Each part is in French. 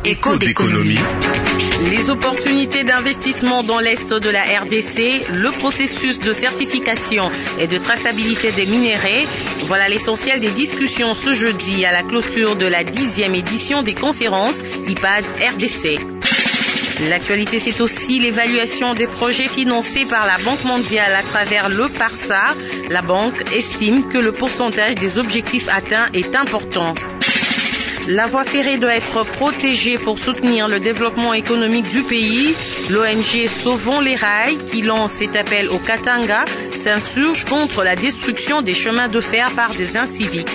Écho d'économie. Les opportunités d'investissement dans l'Est de la RDC, le processus de certification et de traçabilité des minéraux, voilà l'essentiel des discussions ce jeudi à la clôture de la 10e édition des conférences IPAD RDC. L'actualité, c'est aussi l'évaluation des projets financés par la Banque mondiale à travers le PARSA. La banque estime que le pourcentage des objectifs atteints est important. La voie ferrée doit être protégée pour soutenir le développement économique du pays. L'ONG Sauvons les rails, qui lance cet appel au Katanga, s'insurge contre la destruction des chemins de fer par des inciviques.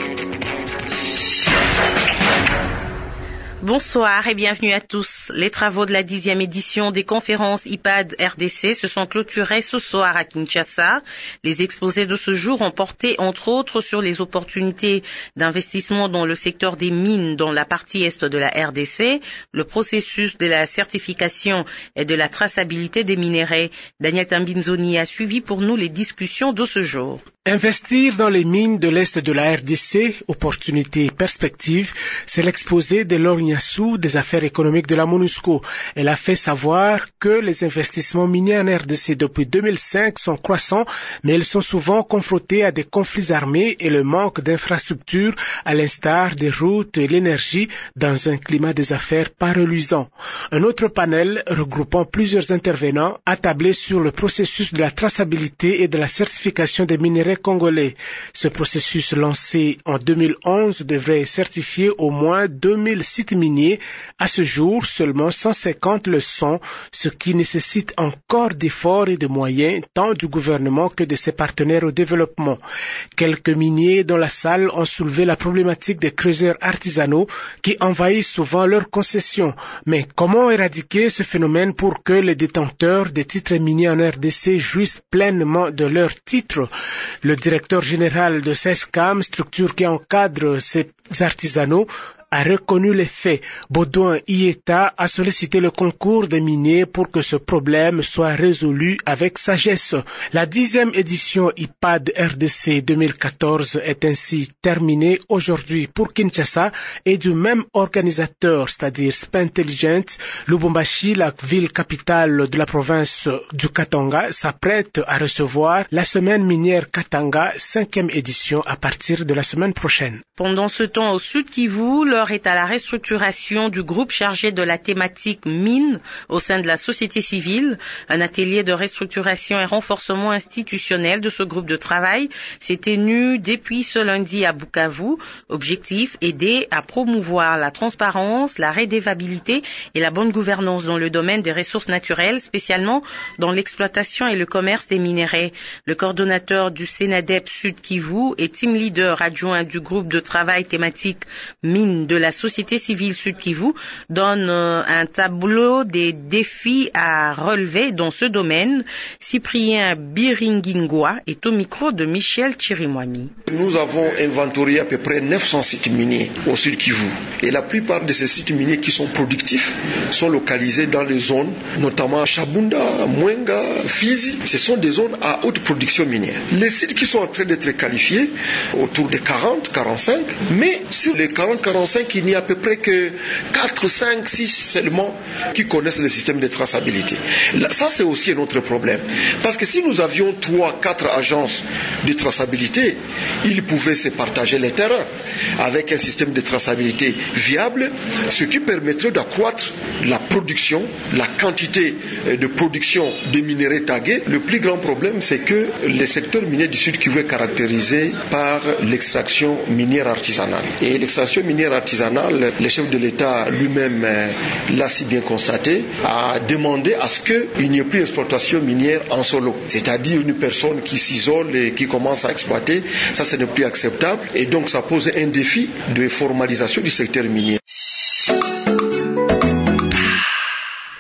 Bonsoir et bienvenue à tous. Les travaux de la 10e édition des conférences IPAD RDC se sont clôturés ce soir à Kinshasa. Les exposés de ce jour ont porté entre autres sur les opportunités d'investissement dans le secteur des mines dans la partie est de la RDC, le processus de la certification et de la traçabilité des minéraux. Daniel Tambinzoni a suivi pour nous les discussions de ce jour. Investir dans les mines de l'Est de la RDC, opportunités et perspectives, c'est l'exposé de Laure Niassou des affaires économiques de la MONUSCO. Elle a fait savoir que les investissements miniers en RDC depuis 2005 sont croissants, mais ils sont souvent confrontés à des conflits armés et le manque d'infrastructures, à l'instar des routes et l'énergie, dans un climat des affaires pas reluisant. Un autre panel, regroupant plusieurs intervenants, a tablé sur le processus de la traçabilité et de la certification des minéraux congolais. Ce processus lancé en 2011 devrait certifier au moins 2000 sites miniers. À ce jour, seulement 150 le sont, ce qui nécessite encore d'efforts et de moyens, tant du gouvernement que de ses partenaires au développement. Quelques miniers dans la salle ont soulevé la problématique des creuseurs artisanaux qui envahissent souvent leurs concessions. Mais comment éradiquer ce phénomène pour que les détenteurs des titres miniers en RDC jouissent pleinement de leurs titres? Le directeur général de CESCAM, structure qui encadre ces artisanaux, a reconnu les faits. Baudouin Ieta a sollicité le concours des miniers pour que ce problème soit résolu avec sagesse. La 10e édition IPAD RDC 2014 est ainsi terminée aujourd'hui pour Kinshasa et du même organisateur, c'est-à-dire Spintelligent. Lubumbashi, la ville capitale de la province du Katanga, s'apprête à recevoir la semaine minière Katanga 5e édition à partir de la semaine prochaine. Pendant ce temps, au Sud Kivu, l'heure est à la restructuration du groupe chargé de la thématique mine au sein de la société civile. Un atelier de restructuration et renforcement institutionnel de ce groupe de travail s'est tenu depuis ce lundi à Bukavu. Objectif, aider à promouvoir la transparence, la redevabilité et la bonne gouvernance dans le domaine des ressources naturelles, spécialement dans l'exploitation et le commerce des minéraux. Le coordonnateur du Sénadep Sud Kivu et team leader adjoint du groupe de travail thématique mine de la société civile Sud Kivu donne un tableau des défis à relever dans ce domaine. Cyprien Biringingwa est au micro de Michel Chirimwami. Nous avons inventorié à peu près 900 sites miniers au Sud Kivu. Et la plupart de ces sites miniers qui sont productifs sont localisés dans les zones, notamment Chabunda, Mwenga, Fizi. Ce sont des zones à haute production minière. Les sites qui sont en train d'être qualifiés, autour de 40, 45, mais sur les 40, 45, il n'y a à peu près que 4, 5, 6 seulement qui connaissent le système de traçabilité. Ça, c'est aussi un autre problème. Parce que si nous avions 3, 4 agences de traçabilité, ils pouvaient se partager les terrains avec un système de traçabilité viable, ce qui permettrait d'accroître la production, la quantité de production des minéraux tagués. Le plus grand problème, c'est que le secteur minier du Sud Kivu est caractérisé par l'extraction minière artisanale. Et l'extraction minière artisanale, le chef de l'État lui-même l'a si bien constaté, a demandé à ce qu'il n'y ait plus d'exploitation minière en solo. C'est-à-dire une personne qui s'isole et qui commence à exploiter, ça ce n'est plus acceptable. Et donc ça pose un défi de formalisation du secteur minier.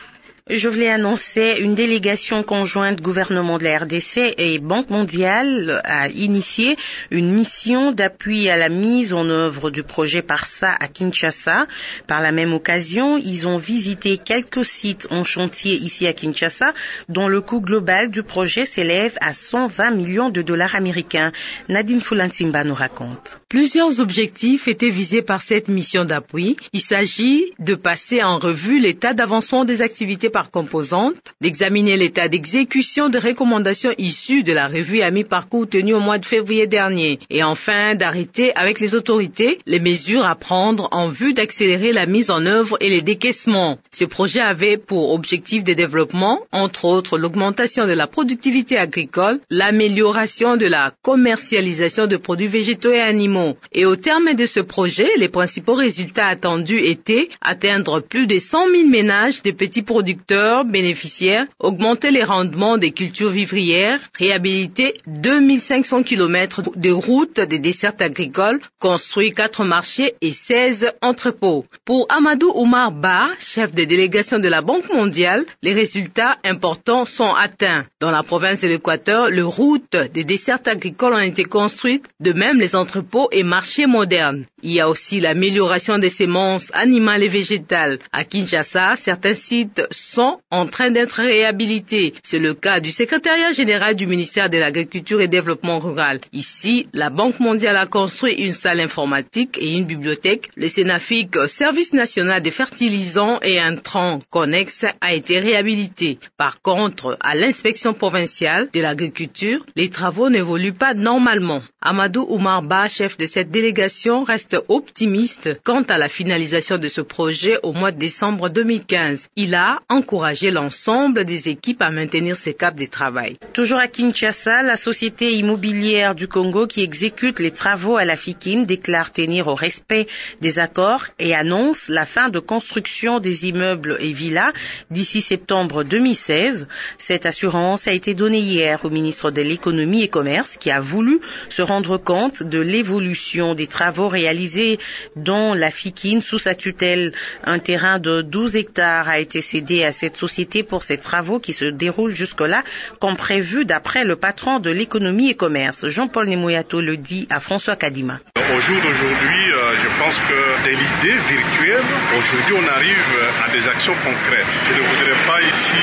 Je voulais annoncer une délégation conjointe gouvernement de la RDC et Banque mondiale a initié une mission d'appui à la mise en œuvre du projet PARSA à Kinshasa. Par la même occasion, ils ont visité quelques sites en chantier ici à Kinshasa, dont le coût global du projet s'élève à 120 millions de dollars américains. Nadine Fulansimba nous raconte. Plusieurs objectifs étaient visés par cette mission d'appui. Il s'agit de passer en revue l'état d'avancement des activités par composante, d'examiner l'état d'exécution des recommandations issues de la revue à mi-parcours tenue au mois de février dernier et enfin d'arrêter avec les autorités les mesures à prendre en vue d'accélérer la mise en œuvre et les décaissements. Ce projet avait pour objectif de développement, entre autres, l'augmentation de la productivité agricole, l'amélioration de la commercialisation de produits végétaux et animaux. Et au terme de ce projet, les principaux résultats attendus étaient atteindre plus de 100 000 ménages de petits producteurs bénéficiaires, augmenter les rendements des cultures vivrières, réhabiliter 2500 km de routes de dessertes agricoles, construire 4 marchés et 16 entrepôts. Pour Amadou Oumar Ba, chef de délégation de la Banque mondiale, les résultats importants sont atteints. Dans la province de l'Équateur, les routes des dessertes agricoles ont été construites, de même les entrepôts et marchés modernes. Il y a aussi l'amélioration des semences animales et végétales. À Kinshasa, certains sites sont en train d'être réhabilités. C'est le cas du secrétariat général du ministère de l'Agriculture et Développement rural. Ici, la Banque mondiale a construit une salle informatique et une bibliothèque. Le Sénafic, Service national des fertilisants et intrants connexe, a été réhabilité. Par contre, à l'inspection provinciale de l'agriculture, les travaux n'évoluent pas normalement. Amadou Oumar Ba, chef de cette délégation, reste optimiste quant à la finalisation de ce projet au mois de décembre 2015. Il a encouragé l'ensemble des équipes à maintenir ce cap de travail. Toujours à Kinshasa, la société immobilière du Congo qui exécute les travaux à la Fikine déclare tenir au respect des accords et annonce la fin de construction des immeubles et villas d'ici septembre 2016. Cette assurance a été donnée hier au ministre de l'Économie et Commerce qui a voulu se rendre compte de l'évolution des travaux réalisés dans la Fikine sous sa tutelle. Un terrain de 12 hectares a été cédé à cette société pour ces travaux qui se déroulent jusque-là comme prévu d'après le patron de l'Économie et Commerce. Jean-Paul Nemoyato le dit à François Kadima. Au jour d'aujourd'hui, je pense que de l'idée virtuelle, aujourd'hui on arrive à des actions concrètes. Je ne voudrais pas ici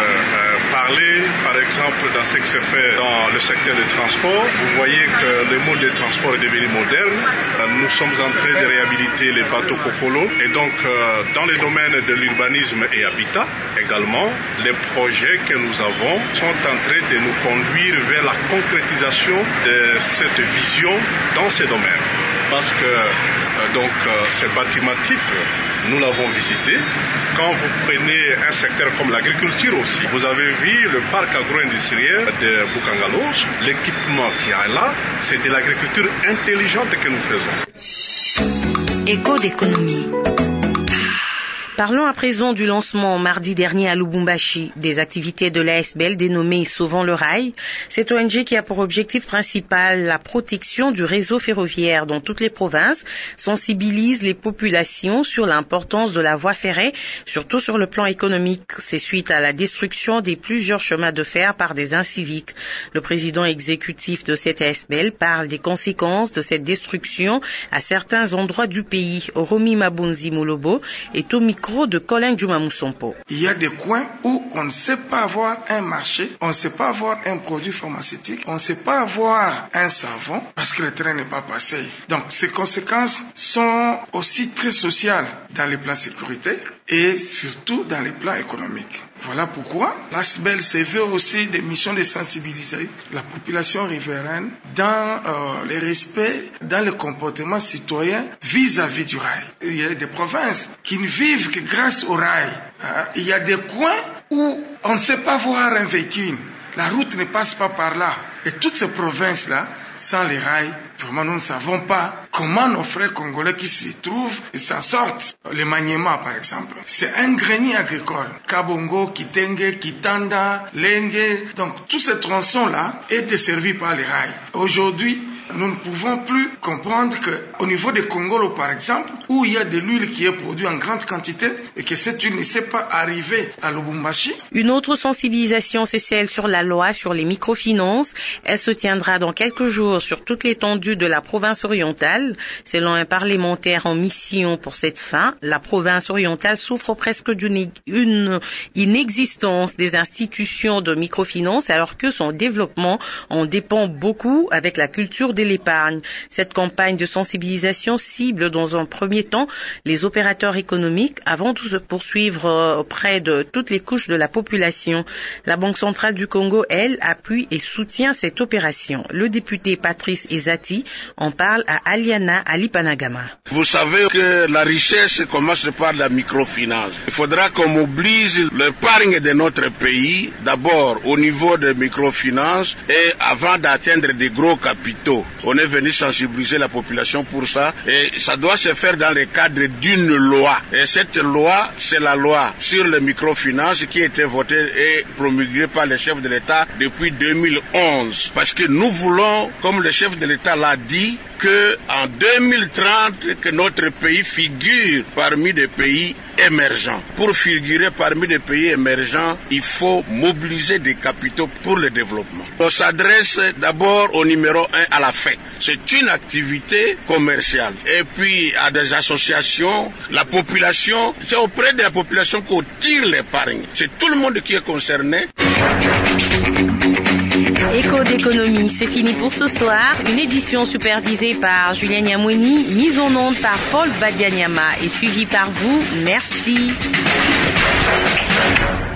parler, par exemple, dans ce qui se fait dans le secteur des transports. Vous voyez que le mode de transport est devenu moderne. Nous sommes en train de réhabiliter les bateaux Kokolo. Et donc, dans les domaines de l'urbanisme et habitat, également, les projets que nous avons sont en train de nous conduire vers la concrétisation de cette vision dans ces domaines. Parce que ces bâtiments types, nous l'avons visité. Quand vous prenez un secteur comme l'agriculture aussi, vous avez vu le parc agro-industriel de Bukangalos, l'équipement qu'il y a là, c'est de l'agriculture intelligente que nous faisons. Écho d'économie. Parlons à présent du lancement mardi dernier à Lubumbashi des activités de l'ASBL dénommée Sauvons le rail. Cette ONG qui a pour objectif principal la protection du réseau ferroviaire dans toutes les provinces sensibilise les populations sur l'importance de la voie ferrée, surtout sur le plan économique. C'est suite à la destruction des plusieurs chemins de fer par des inciviques. Le président exécutif de cette ASBL parle des conséquences de cette destruction à certains endroits du pays. Romi Mabunzi Molobo est au micro de Colin Juma Moussompo. Il y a des coins où on ne sait pas avoir un marché, on ne sait pas avoir un produit pharmaceutique, on ne sait pas avoir un savon parce que le train n'est pas passé. Donc ces conséquences sont aussi très sociales dans les plans sécurité et surtout dans les plans économiques. Voilà pourquoi l'ASBL se veut aussi des missions de sensibiliser la population riveraine dans le respect, dans le comportement citoyen vis-à-vis du rail. Il y a des provinces qui ne vivent que grâce au rail. Il y a des coins où on ne sait pas voir un véhicule. La route ne passe pas par là. Et toutes ces provinces-là, sans les rails, vraiment nous ne savons pas comment nos frères congolais qui s'y trouvent s'en sortent. Le Maniema, par exemple, c'est un grenier agricole. Kabongo, Kitenge, Kitanda, Lengue, donc tous ces tronçons-là étaient desservis par les rails. Aujourd'hui, nous ne pouvons plus comprendre qu'au niveau de Congolo, par exemple, où il y a de l'huile qui est produite en grande quantité et que cette huile ne s'est pas arrivée à Lubumbashi. Une autre sensibilisation, c'est celle sur la loi sur les microfinances. Elle se tiendra dans quelques jours sur toute l'étendue de la province orientale. Selon un parlementaire en mission pour cette fin, la province orientale souffre presque d'une inexistence des institutions de microfinance alors que son développement en dépend beaucoup avec la culture de l'épargne. Cette campagne de sensibilisation cible dans un premier temps les opérateurs économiques avant de se poursuivre auprès de toutes les couches de la population. La Banque centrale du Congo, elle, appuie et soutient cette opération. Le député Patrice Ezati en parle à Aliana Alipanagama. Vous savez que la richesse commence par la microfinance. Il faudra qu'on mobilise l'épargne de notre pays, d'abord au niveau de microfinance et avant d'atteindre des gros capitaux. On est venu sensibiliser la population pour ça et ça doit se faire dans le cadre d'une loi. Et cette loi, c'est la loi sur les microfinances qui a été votée et promulguée par le chef de l'État depuis 2011. Parce que nous voulons, comme le chef de l'État l'a dit, que en 2030, que notre pays figure parmi des pays émergents. Pour figurer parmi les pays émergents, il faut mobiliser des capitaux pour le développement. On s'adresse d'abord au numéro 1 à la fin. C'est une activité commerciale. Et puis à des associations, la population, c'est auprès de la population qu'on tire l'épargne. C'est tout le monde qui est concerné. Écho d'économie, c'est fini pour ce soir. Une édition supervisée par Julien Nyamweni, mise en onde par Paul Badianyama et suivie par vous. Merci.